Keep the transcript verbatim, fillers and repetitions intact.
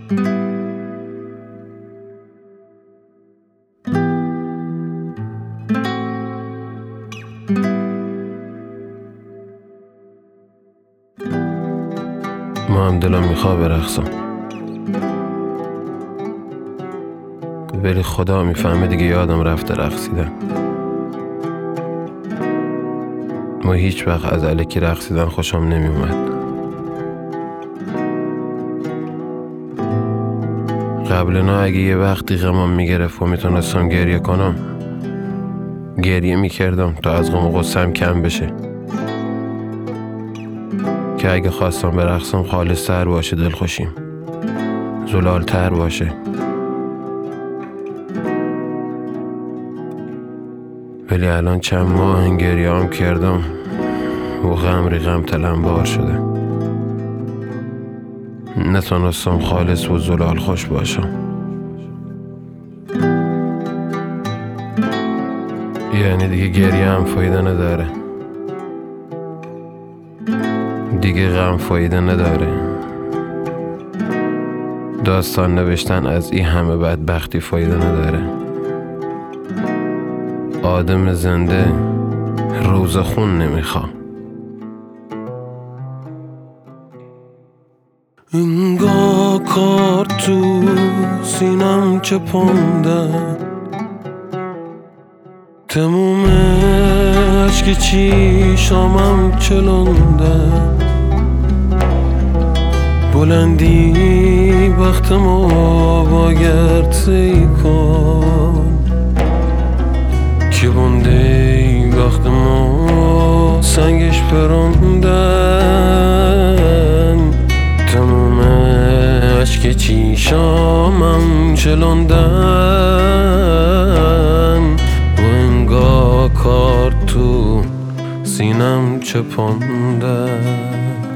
ما هم دلم میخواه برقصم، ولی خدا میفهمه دیگه یادم رفته رقصیدن. ما هیچ وقت از الکی رقصیدن خوشم نمیومد. قبلنا اگه یه وقتی غمم میگرفت و میتونستم گریه کنم، گریه میکردم تا از غم و غصه‌ام کم بشه، که اگه خواستم برقصم خالص تر باشه دلخوشیم، زلال تر باشه. ولی الان چند ماه گریه هم کردم و غم ریغم تلم بار شده، نتونستم خالص و زلال خوش باشم. یعنی دیگه گریه هم فایده نداره، دیگه غم فایده نداره، داستان نوشتن از این همه بدبختی فایده نداره. آدم زنده روز خون نمیخوا. انگار کار تو سینم چپونده، تموم عشق چیشامم چلونده، بلندی وقتمو باید سی کن، که بونده وقتمو سنگش پروندن، تموم عشق چیشامم چلوندن، و انگار کار تو سینم چپونده.